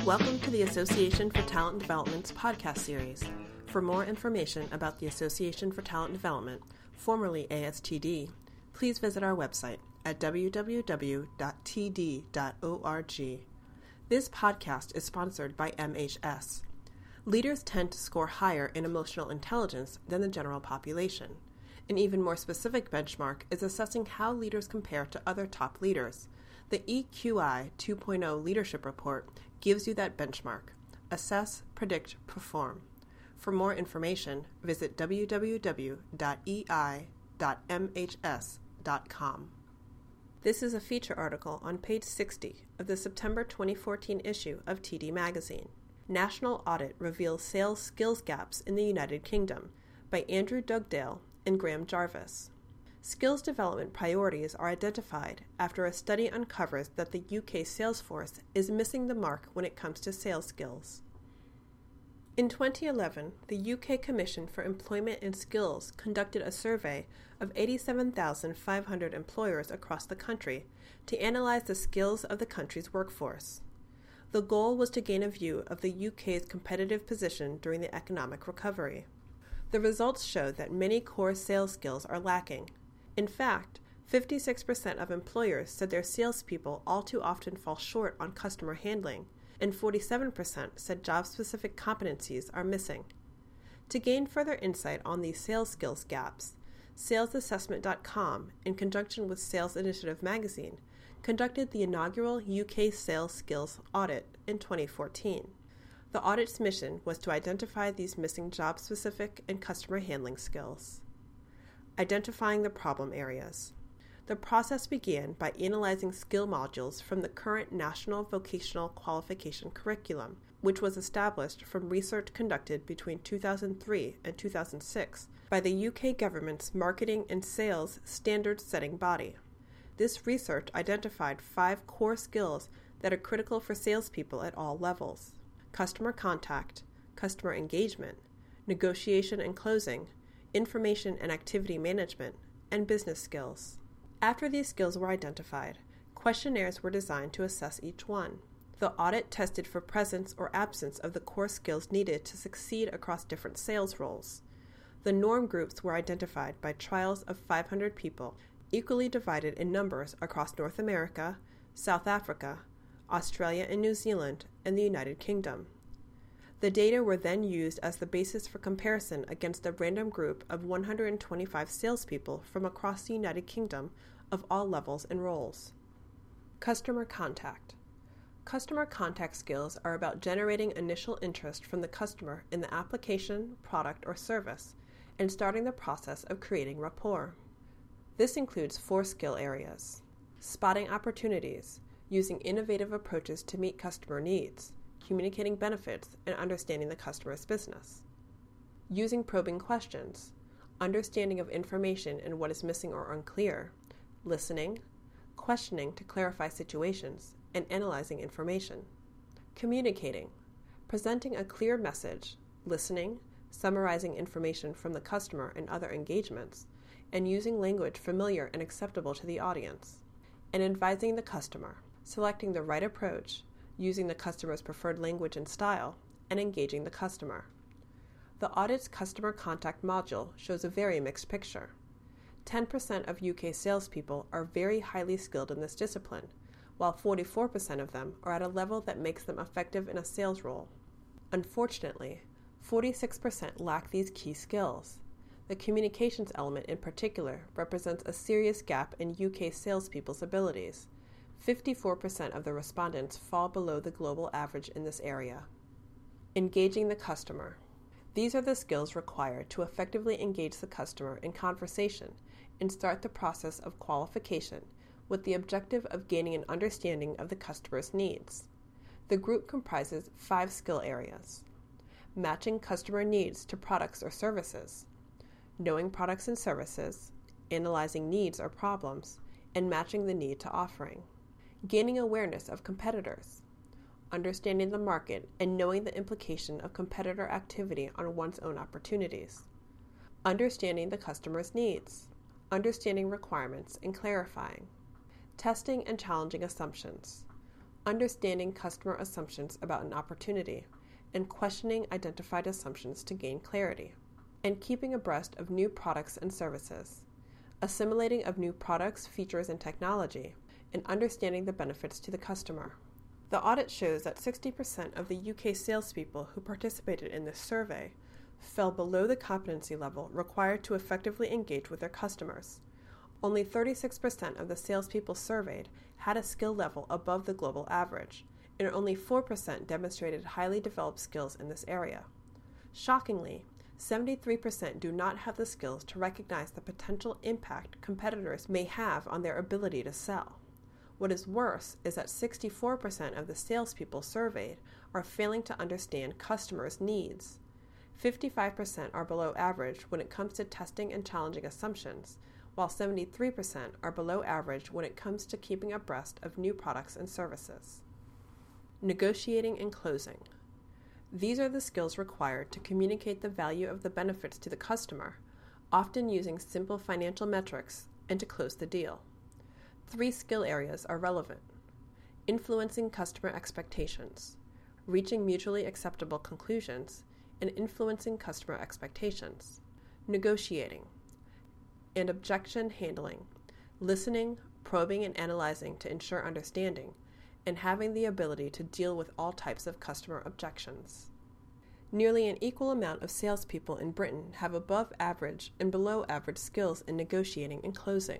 Welcome to the Association for Talent Development's podcast series. For more information about the Association for Talent Development, formerly ASTD, please visit our website at www.td.org. This podcast is sponsored by MHS. Leaders tend to score higher in emotional intelligence than the general population. An even more specific benchmark is assessing how leaders compare to other top leaders. The EQI 2.0 Leadership Report gives you that benchmark. Assess, predict, perform. For more information, visit www.ei.mhs.com. This is a feature article on page 60 of the September 2014 issue of TD Magazine. National Audit Reveals Sales Skills Gaps in the United Kingdom by Andrew Dugdale and Graham Jarvis. Skills development priorities are identified after a study uncovers that the UK sales force is missing the mark when it comes to sales skills. In 2011, the UK Commission for Employment and Skills conducted a survey of 87,500 employers across the country to analyze the skills of the country's workforce. The goal was to gain a view of the UK's competitive position during the economic recovery. The results showed that many core sales skills are lacking. In fact, 56% of employers said their salespeople all too often fall short on customer handling, and 47% said job-specific competencies are missing. To gain further insight on these sales skills gaps, SalesAssessment.com, in conjunction with Sales Initiative magazine, conducted the inaugural UK Sales Skills Audit in 2014. The audit's mission was to identify these missing job-specific and customer handling skills. Identifying the problem areas. The process began by analyzing skill modules from the current National Vocational Qualification Curriculum, which was established from research conducted between 2003 and 2006 by the UK government's Marketing and Sales Standards-setting body. This research identified 5 core skills that are critical for salespeople at all levels: customer contact, customer engagement, negotiation and closing, information and activity management, and business skills. After these skills were identified, questionnaires were designed to assess each one. The audit tested for presence or absence of the core skills needed to succeed across different sales roles. The norm groups were identified by trials of 500 people, equally divided in numbers across North America, South Africa, Australia and New Zealand, and the United Kingdom. The data were then used as the basis for comparison against a random group of 125 salespeople from across the United Kingdom of all levels and roles. Customer contact. Customer contact skills are about generating initial interest from the customer in the application, product, or service, and starting the process of creating rapport. This includes 4 skill areas: spotting opportunities, using innovative approaches to meet customer needs, communicating benefits, and understanding the customer's business; using probing questions, understanding of information and what is missing or unclear, listening, questioning to clarify situations, and analyzing information; communicating, presenting a clear message, listening, summarizing information from the customer and other engagements, and using language familiar and acceptable to the audience; and advising the customer, selecting the right approach, using the customer's preferred language and style, and engaging the customer. The audit's customer contact module shows a very mixed picture. 10% of UK salespeople are very highly skilled in this discipline, while 44% of them are at a level that makes them effective in a sales role. Unfortunately, 46% lack these key skills. The communications element in particular represents a serious gap in UK salespeople's abilities. 54% of the respondents fall below the global average in this area. Engaging the customer. These are the skills required to effectively engage the customer in conversation and start the process of qualification with the objective of gaining an understanding of the customer's needs. The group comprises 5 skill areas: matching customer needs to products or services, knowing products and services, analyzing needs or problems, and matching the need to offering; gaining awareness of competitors, understanding the market and knowing the implication of competitor activity on one's own opportunities; understanding the customer's needs, understanding requirements and clarifying; testing and challenging assumptions; understanding customer assumptions about an opportunity, and questioning identified assumptions to gain clarity, and keeping abreast of new products and services, assimilating of new products, features, and technology, and understanding the benefits to the customer. The audit shows that 60% of the UK salespeople who participated in this survey fell below the competency level required to effectively engage with their customers. Only 36% of the salespeople surveyed had a skill level above the global average, and only 4% demonstrated highly developed skills in this area. Shockingly, 73% do not have the skills to recognize the potential impact competitors may have on their ability to sell. What is worse is that 64% of the salespeople surveyed are failing to understand customers' needs. 55% are below average when it comes to testing and challenging assumptions, while 73% are below average when it comes to keeping abreast of new products and services. Negotiating and closing. These are the skills required to communicate the value of the benefits to the customer, often using simple financial metrics, and to close the deal. 3 skill areas are relevant: influencing customer expectations, reaching mutually acceptable conclusions, and influencing customer expectations, negotiating, and objection handling, listening, probing, and analyzing to ensure understanding, and having the ability to deal with all types of customer objections. Nearly an equal amount of salespeople in Britain have above average and below average skills in negotiating and closing.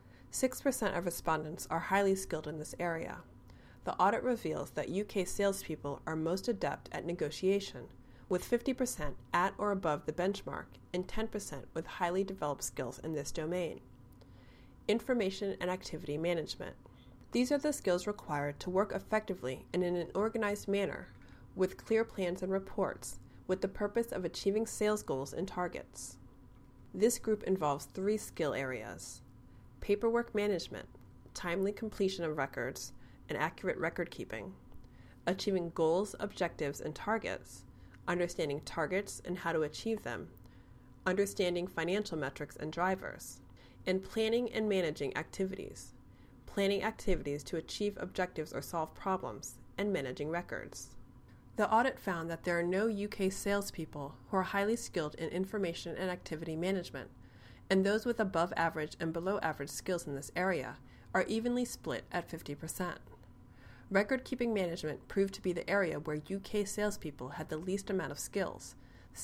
6% of respondents are highly skilled in this area. The audit reveals that UK salespeople are most adept at negotiation, with 50% at or above the benchmark and 10% with highly developed skills in this domain. Information and activity management. These are the skills required to work effectively and in an organized manner, with clear plans and reports, with the purpose of achieving sales goals and targets. This group involves 3 skill areas: paperwork management, timely completion of records, and accurate record keeping, achieving goals, objectives, and targets, understanding targets and how to achieve them, understanding financial metrics and drivers, and planning and managing activities, planning activities to achieve objectives or solve problems, and managing records. The audit found that there are no UK salespeople who are highly skilled in information and activity management, and those with above average and below average skills in this area are evenly split at 50%. Record-keeping management proved to be the area where UK salespeople had the least amount of skills.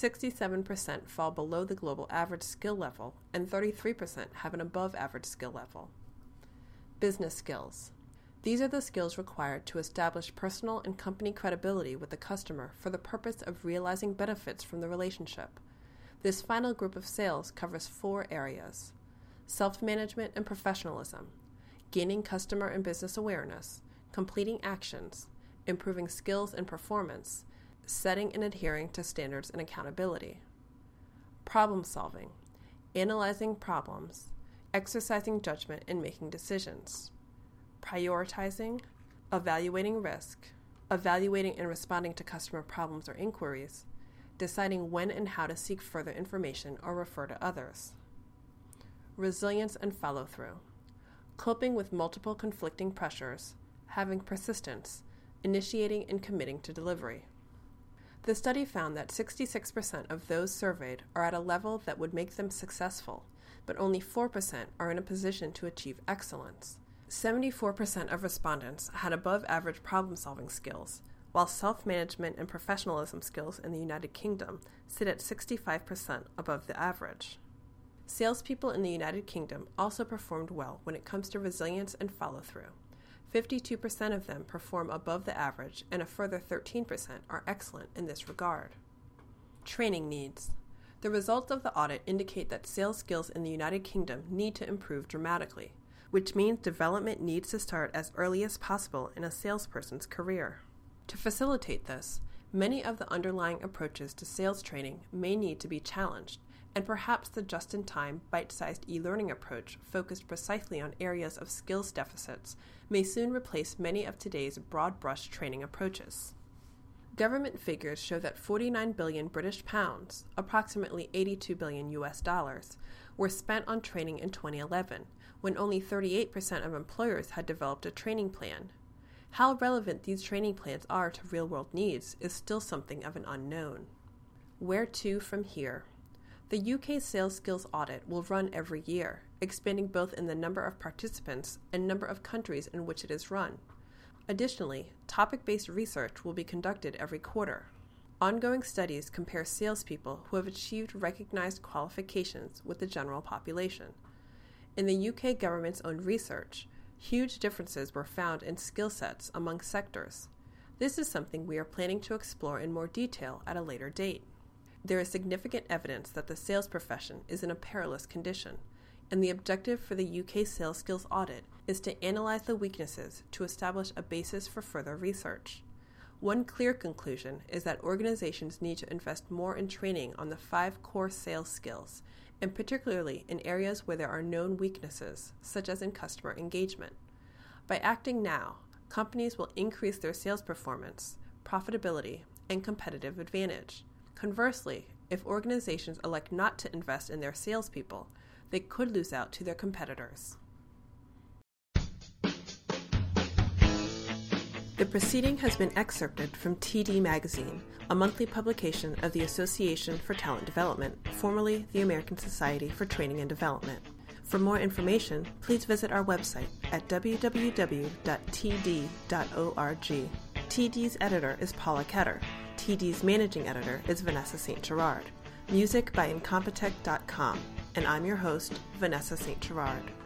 67% fall below the global average skill level, and 33% have an above average skill level. Business skills. These are the skills required to establish personal and company credibility with the customer for the purpose of realizing benefits from the relationship. This final group of sales covers 4 areas: self-management and professionalism, gaining customer and business awareness, completing actions, improving skills and performance, setting and adhering to standards and accountability. Problem solving, analyzing problems, exercising judgment and making decisions. Prioritizing, evaluating risk, evaluating and responding to customer problems or inquiries, deciding when and how to seek further information or refer to others. Resilience and follow-through, coping with multiple conflicting pressures, having persistence, initiating and committing to delivery. The study found that 66% of those surveyed are at a level that would make them successful, but only 4% are in a position to achieve excellence. 74% of respondents had above-average problem-solving skills, while self-management and professionalism skills in the United Kingdom sit at 65% above the average. Salespeople in the United Kingdom also performed well when it comes to resilience and follow-through. 52% of them perform above the average, and a further 13% are excellent in this regard. Training needs. The results of the audit indicate that sales skills in the United Kingdom need to improve dramatically, which means development needs to start as early as possible in a salesperson's career. To facilitate this, many of the underlying approaches to sales training may need to be challenged, and perhaps the just-in-time, bite-sized e-learning approach focused precisely on areas of skills deficits may soon replace many of today's broad-brush training approaches. Government figures show that 49 billion British pounds, approximately $82 billion US dollars, were spent on training in 2011, when only 38% of employers had developed a training plan. How relevant these training plans are to real-world needs is still something of an unknown. Where to from here? The UK Sales Skills Audit will run every year, expanding both in the number of participants and number of countries in which it is run. Additionally, topic-based research will be conducted every quarter. Ongoing studies compare salespeople who have achieved recognized qualifications with the general population. In the UK government's own research, huge differences were found in skill sets among sectors. This is something we are planning to explore in more detail at a later date. There is significant evidence that the sales profession is in a perilous condition, and the objective for the UK Sales Skills Audit is to analyze the weaknesses to establish a basis for further research. One clear conclusion is that organizations need to invest more in training on the 5 core sales skills, and particularly in areas where there are known weaknesses, such as in customer engagement. By acting now, companies will increase their sales performance, profitability, and competitive advantage. Conversely, if organizations elect not to invest in their salespeople, they could lose out to their competitors. The proceeding has been excerpted from TD Magazine, a monthly publication of the Association for Talent Development, formerly the American Society for Training and Development. For more information, please visit our website at www.td.org. TD's editor is Paula Ketter. TD's managing editor is Vanessa St. Gerard. Music by Incompetech.com. And I'm your host, Vanessa St. Gerard.